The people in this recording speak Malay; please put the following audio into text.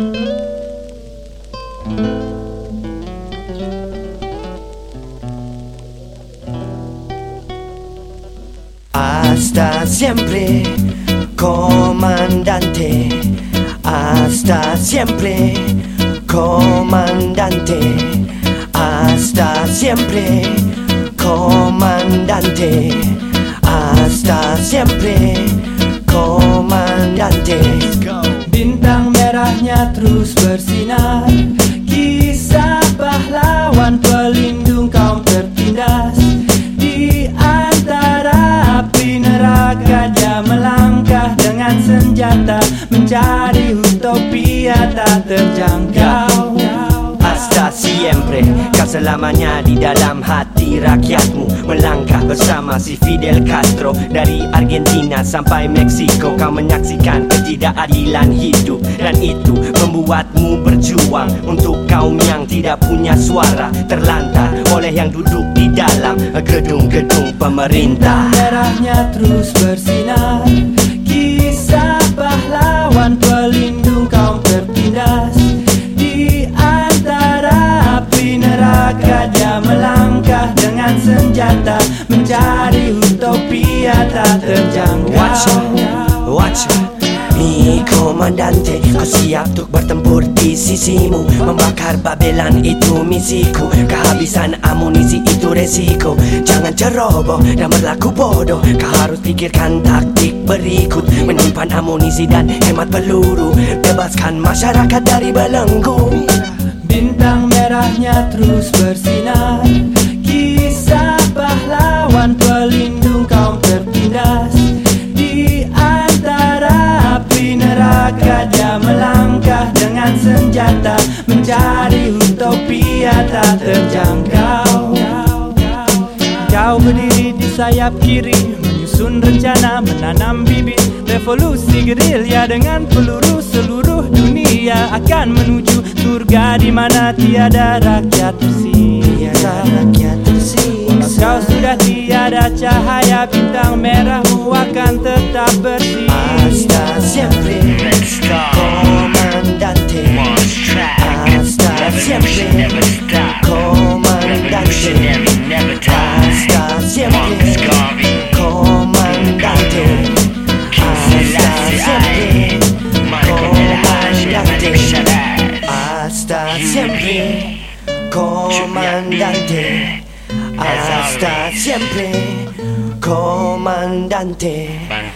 Hasta siempre, comandante. Hasta siempre, comandante. Hasta siempre, comandante. Hasta siempre, comandante. Bintang merahnya terus bersinar, kisah pahlawan pelindung kaum tertindas. Di antara api neraka dia melangkah dengan senjata, mencari utopia tak terjangkau. Hasta siempre, kau selamanya di dalam hati rakyatmu. Melangkah bersama si Fidel Castro. Dari Argentina sampai Meksiko, kau menyaksikan ketidakadilan hidup. Dan itu membuatmu berjuang untuk kaum yang tidak punya suara, terlantar oleh yang duduk di dalam gedung-gedung pemerintah. Bintang merahnya terus bersinar, kisah pahlawan pelindung kaum tertindas. Di antara api neraka dia melangkah dengan senjata, mencari utopia tak terjangkau. Watch Mi komandante, kau siap untuk bertempur di sisimu. Membakar Babylon itu misiku, kehabisan amunisi itu resiko. Jangan ceroboh dan berlaku bodoh, kau harus pikirkan taktik berikut. Menyimpan amunisi dan hemat peluru, bebaskan masyarakat dari belenggu. Bintang merahnya terus bersinar, kisah pahlawan pelindung kaum tertindas. Di antara api neraka dia melangkah dengan senjata, mencari utopia tak terjangkau. Kau berdiri di sayap kiri, menyusun rencana menanam bibit revolusi gerilya. Dengan peluru seluruh dunia akan menuju surga di mana tiada rakyat tersiksa. Kau sudah tiada cahaya, bintang merahmu akan tetap bersih. Hasta siempre, comandante. Hasta siempre, comandante. Hasta siempre, comandante. Hasta siempre, comandante. Hasta siempre, comandante. Hasta siempre, comandante.